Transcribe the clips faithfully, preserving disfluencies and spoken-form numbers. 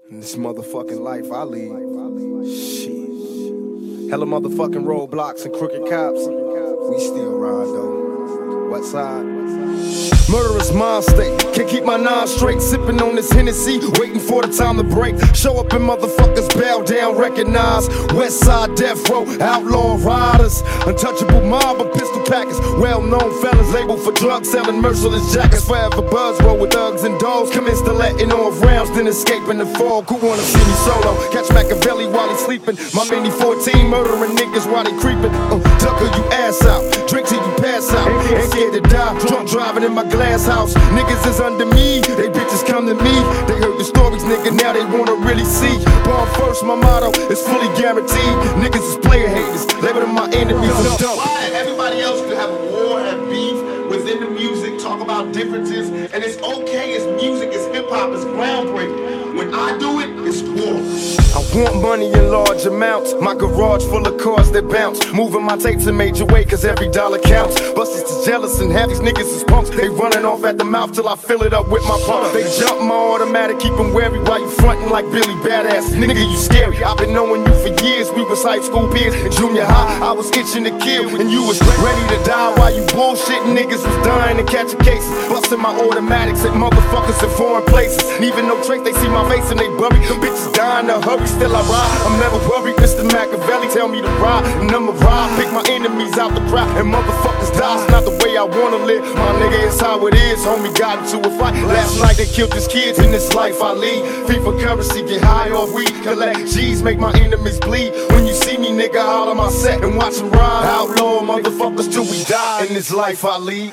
In this motherfucking life I lead, shit. Hella motherfucking roadblocks and crooked cops. We still ride though. What side? Murderous mind state, can't keep my nine straight. Sipping on this Hennessy, waiting for the time to break. Show up and motherfuckers bow down, recognize. West side death row, outlaw riders. Untouchable mob of pistol packers. Well-known felons labeled for drug selling, merciless jackets. Forever buzz roll with thugs and dogs. Commence to letting off rounds, then escaping the fog. Who wanna see me solo? Catch Machiavelli while he's sleeping. My mini fourteen murdering niggas while they creeping. Uh, Tucker you ass out, drink till you pass out. Ain't scared to die, drunk driving in my glass house. Niggas is under me, they bitches come to me. They heard the stories, nigga, now they wanna really see. Born first, my motto is fully guaranteed. Niggas is player haters, label them my enemies. I'm dumb. Why everybody else could have a war, have beef within the music, talk about differences, and it's okay, it's music, it's hip-hop, it's groundbreaking. When I do it, it's war. I want money in large amounts. My garage full of cars that bounce. Moving my tapes in major way, cause every dollar counts. Busters is jealous and half these niggas is punks. They running off at the mouth till I fill it up with my pump. They jump my automatic, keep them wary while you frontin' like Billy Badass. Nigga, you scary. I've been knowing you for years. We was high school peers. In junior high, I was itching to kill. And you was ready to die while you bullshitting. Niggas was dying and catching cases. Busting my automatics at motherfuckers in foreign places. Leaving no trace, they see my face and they bury. Them bitches dying to hurry, still I ride. I'm never worried, Mister Machiavelli tell me to ride. And I'ma ride, pick my enemies out the crowd. And motherfuckers die, it's not the way I wanna live. My nigga, it's how it is, homie got into a fight. Last night they killed his kids, in this life I lead. FIFA currency, get high off weed. Collect G's, make my enemies bleed. When you see me, nigga, holler my set and watch them ride. Outlaw motherfuckers till we die. In this life I lead.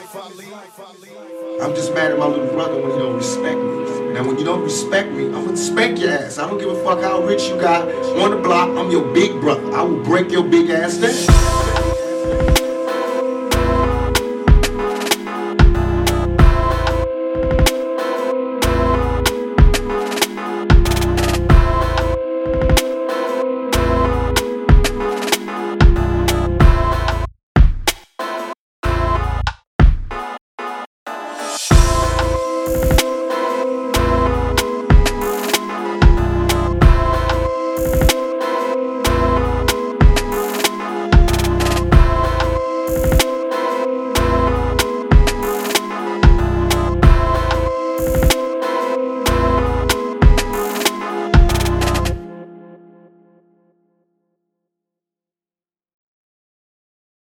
I'm just mad at my little brother when you don't respect me. Now when you don't respect me, I'm gonna spank your ass. I don't give a fuck how rich you got on the block. I'm your big brother. I will break your big ass down.